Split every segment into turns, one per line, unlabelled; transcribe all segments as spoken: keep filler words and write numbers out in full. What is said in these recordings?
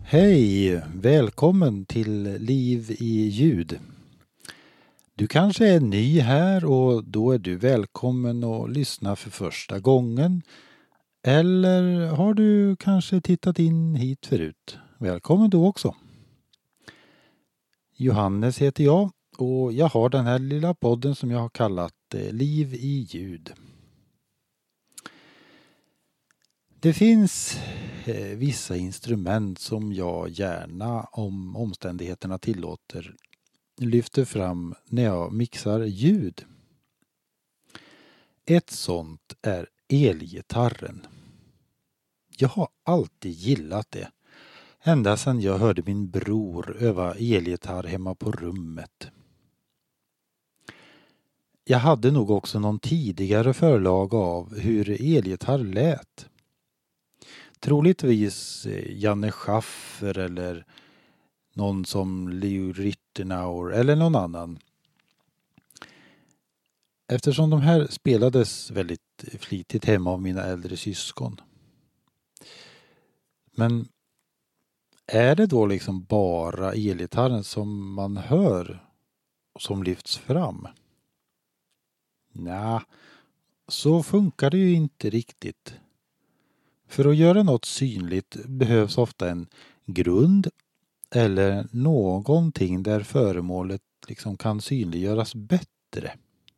Hej, välkommen till Liv i ljud. Du kanske är ny här och då är du välkommen att lyssna för första gången. Eller har du kanske tittat in hit förut? Välkommen då också. Johannes heter jag och jag har den här lilla podden som jag har kallat Liv i ljud. Det finns eh, vissa instrument som jag gärna, om omständigheterna tillåter, lyfter fram när jag mixar ljud. Ett sånt är elgitarren. Jag har alltid gillat det. Ända sedan jag hörde min bror öva elgitarr hemma på rummet. Jag hade nog också någon tidigare förlag av hur elgitarr lät. Troligtvis Janne Schaffer eller någon som Leo Rittenauer eller någon annan. Eftersom de här spelades väldigt flitigt hemma av mina äldre syskon. Men är det då liksom bara elgitarren som man hör och som lyfts fram? Nej, så funkar det ju inte riktigt. För att göra något synligt behövs ofta en grund eller någonting där föremålet liksom kan synliggöras bättre.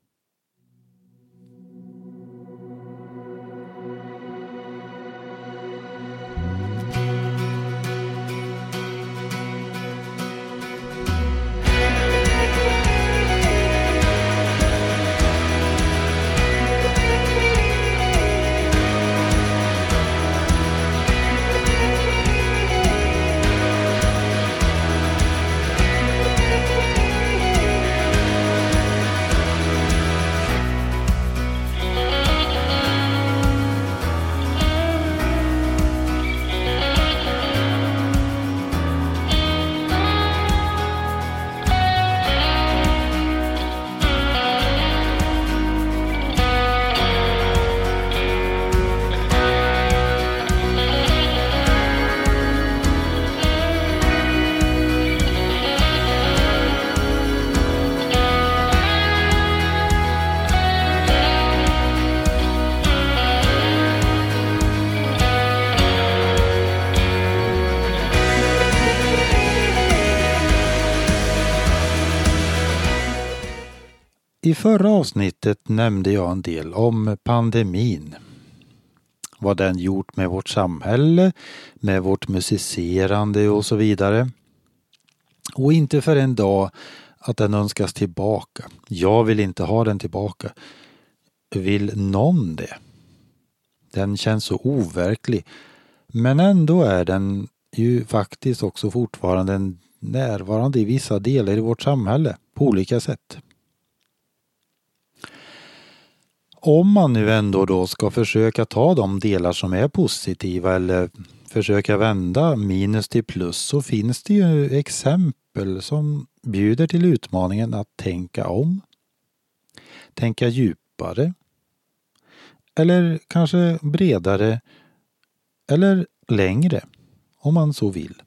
I förra avsnittet nämnde jag en del om pandemin. Vad den gjort med vårt samhälle, med vårt musicerande och så vidare. Och inte för en dag att den önskas tillbaka. Jag vill inte ha den tillbaka. Vill någon det? Den känns så overklig. Men ändå är den ju faktiskt också fortfarande närvarande i vissa delar i vårt samhälle på olika sätt. Om man nu ändå då ska försöka ta de delar som är positiva eller försöka vända minus till plus, så finns det ju exempel som bjuder till utmaningen att tänka om, tänka djupare eller kanske bredare eller längre om man så vill.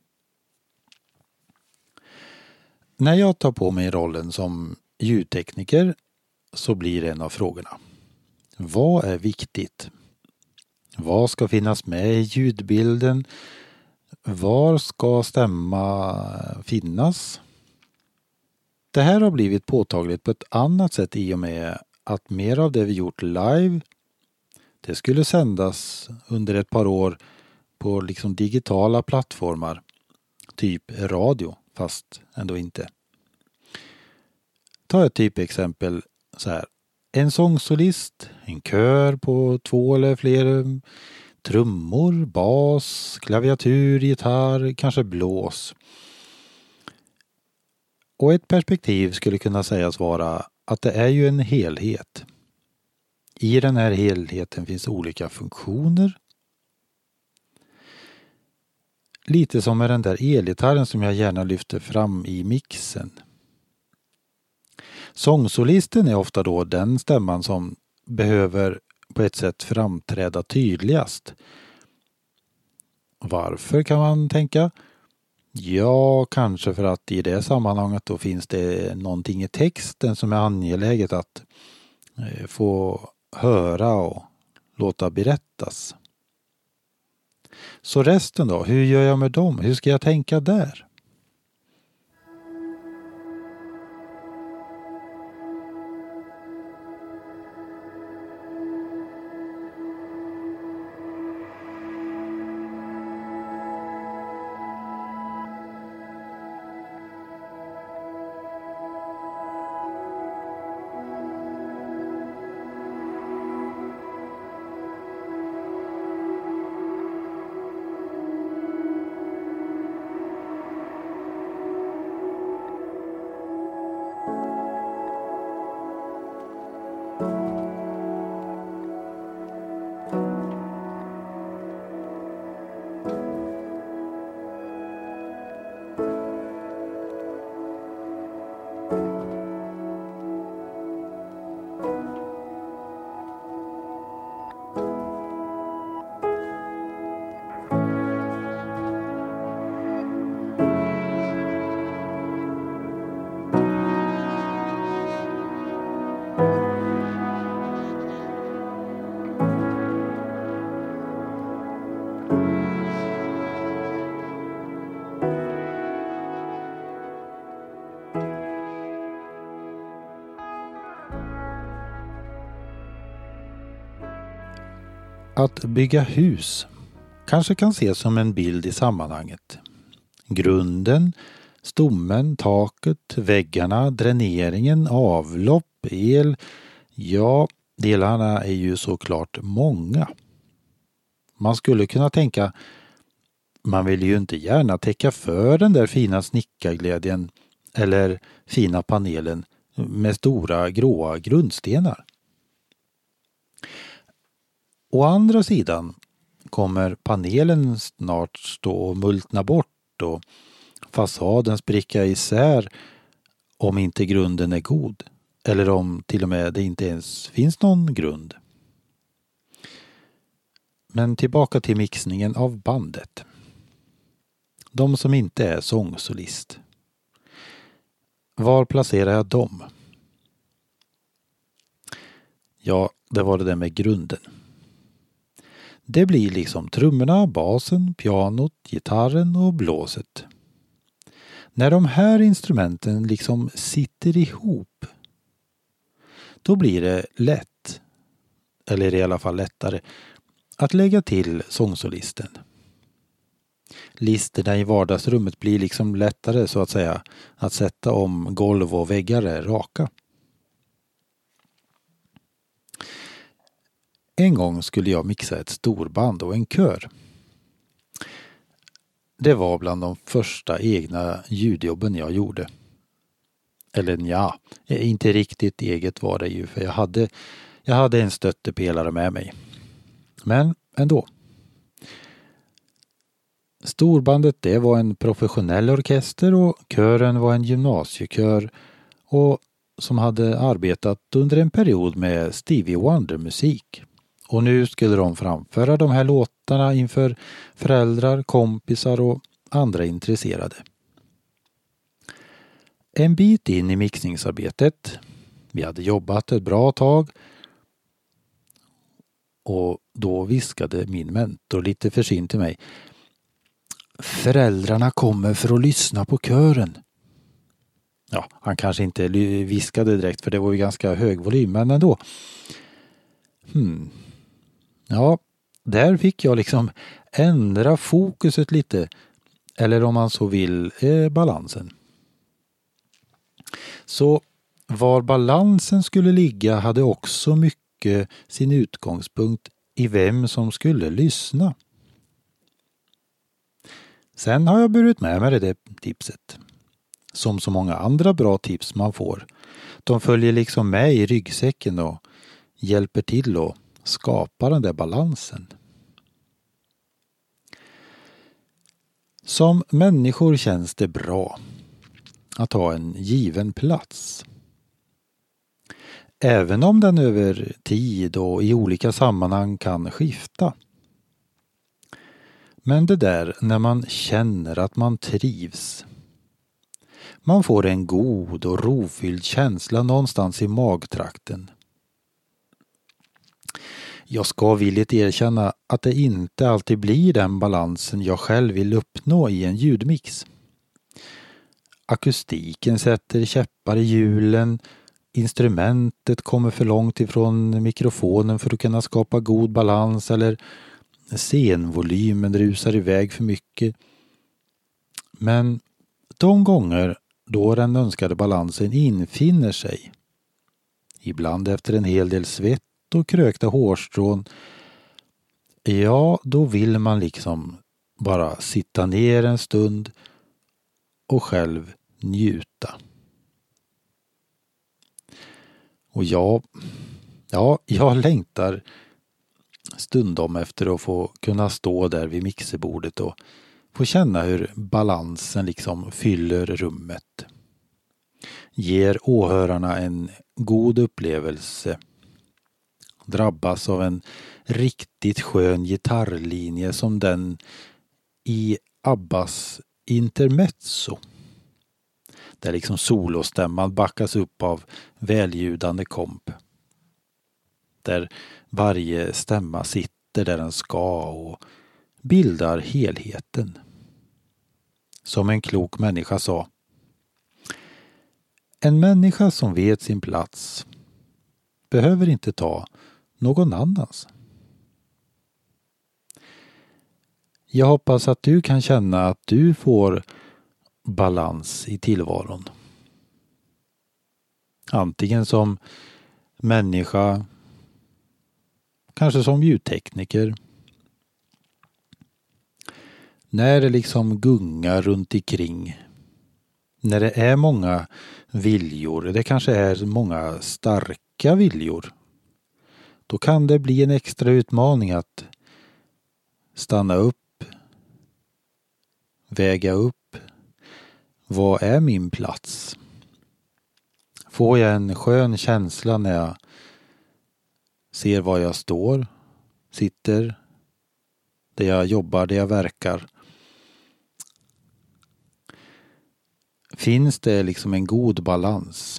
När jag tar på mig rollen som ljudtekniker så blir en av frågorna: vad är viktigt? Vad ska finnas med i ljudbilden? Var ska stämma finnas? Det här har blivit påtagligt på ett annat sätt i och med att mer av det vi gjort live, det skulle sändas under ett par år på liksom digitala plattformar, typ radio, fast ändå inte. Ta ett typexempel så här. En sångsolist, en kör på två eller fler trummor, bas, klaviatur, gitarr, kanske blås. Och ett perspektiv skulle kunna sägas vara att det är ju en helhet. I den här helheten finns olika funktioner. Lite som med den där elgitarren som jag gärna lyfter fram i mixen. Sångsolisten är ofta då den stämman som behöver på ett sätt framträda tydligast. Varför kan man tänka? Ja, kanske för att i det sammanhanget då finns det någonting i texten som är angeläget att få höra och låta berättas. Så resten då, hur gör jag med dem? Hur ska jag tänka där? Att bygga hus kanske kan ses som en bild i sammanhanget. Grunden, stommen, taket, väggarna, dräneringen, avlopp, el. Ja, delarna är ju såklart många. Man skulle kunna tänka, man vill ju inte gärna täcka för den där fina snickarglädjen eller fina panelen med stora gråa grundstenar. Å andra sidan kommer panelen snart stå och multna bort och fasaden spricka isär om inte grunden är god. Eller om till och med det inte ens finns någon grund. Men tillbaka till mixningen av bandet. De som inte är sångsolist. Var placerar jag dem? Ja, det var det där med grunden. Det blir liksom trummorna, basen, pianot, gitarren och blåset. När de här instrumenten liksom sitter ihop, då blir det lätt, eller i alla fall lättare, att lägga till sångsolisten. Listerna i vardagsrummet blir liksom lättare så att säga att sätta om golv och väggar är raka. En gång skulle jag mixa ett storband och en kör. Det var bland de första egna ljudjobben jag gjorde. Eller ja, inte riktigt eget var det ju, för jag hade, jag hade en stöttepelare med mig. Men ändå. Storbandet det var en professionell orkester och kören var en gymnasiekör och som hade arbetat under en period med Stevie Wonder-musik. Och nu skulle de framföra de här låtarna inför föräldrar, kompisar och andra intresserade. En bit in i mixningsarbetet, vi hade jobbat ett bra tag och då viskade min mentor lite försynt till mig: föräldrarna kommer för att lyssna på kören. Ja, han kanske inte viskade direkt för det var ju ganska hög volym, men ändå. Hmm. Ja, där fick jag liksom ändra fokuset lite, eller om man så vill, eh, balansen. Så var balansen skulle ligga hade också mycket sin utgångspunkt i vem som skulle lyssna. Sen har jag burit med mig det tipset. Som så många andra bra tips man får. De följer liksom med i ryggsäcken och hjälper till att skapa den där balansen. Som människor känns det bra att ha en given plats. Även om den över tid och i olika sammanhang kan skifta. Men det där när man känner att man trivs. Man får en god och rofylld känsla någonstans i magtrakten. Jag ska villigt erkänna att det inte alltid blir den balansen jag själv vill uppnå i en ljudmix. Akustiken sätter käppar i hjulen, instrumentet kommer för långt ifrån mikrofonen för att kunna skapa god balans, eller scenvolymen rusar iväg för mycket. Men de gånger då den önskade balansen infinner sig, ibland efter en hel del svett och krökta hårstrån, ja, då vill man liksom bara sitta ner en stund och själv njuta. Och jag, ja, jag längtar stundom efter att få kunna stå där vid mixerbordet och få känna hur balansen liksom fyller rummet. Ger åhörarna en god upplevelse. Drabbas av en riktigt skön gitarrlinje som den i Abbas Intermezzo. Där liksom solostämman backas upp av väljudande komp. Där varje stämma sitter där den ska och bildar helheten. Som en klok människa sa: en människa som vet sin plats behöver inte ta någon annans. Jag hoppas att du kan känna att du får balans i tillvaron. Antingen som människa, kanske som ljudtekniker. När det liksom gungar runt omkring. När det är många viljor, det kanske är många starka viljor. Då kan det bli en extra utmaning att stanna upp, väga upp. Vad är min plats? Får jag en skön känsla när jag ser var jag står, sitter, där jag jobbar, där jag verkar? Finns det liksom en god balans?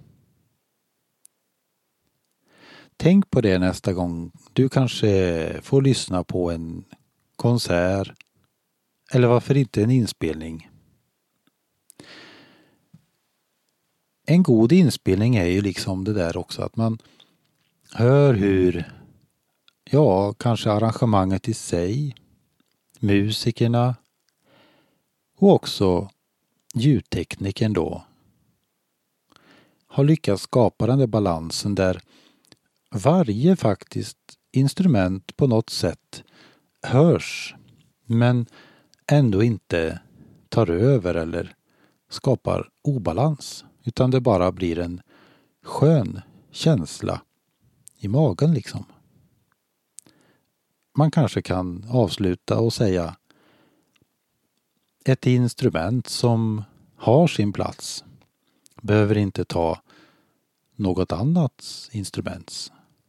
Tänk på det nästa gång du kanske får lyssna på en konsert eller varför inte en inspelning. En god inspelning är ju liksom det där också att man hör hur, ja, kanske arrangemanget i sig, musikerna och också ljudteknikern då har lyckats skapa den där balansen där varje faktiskt instrument på något sätt hörs men ändå inte tar över eller skapar obalans, utan det bara blir en skön känsla i magen liksom. Man kanske kan avsluta och säga: ett instrument som har sin plats behöver inte ta något annat instruments.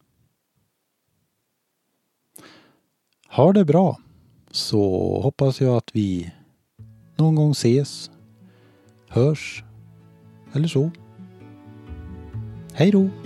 Har det bra, så hoppas jag att vi någon gång ses, hörs eller så. Hej då!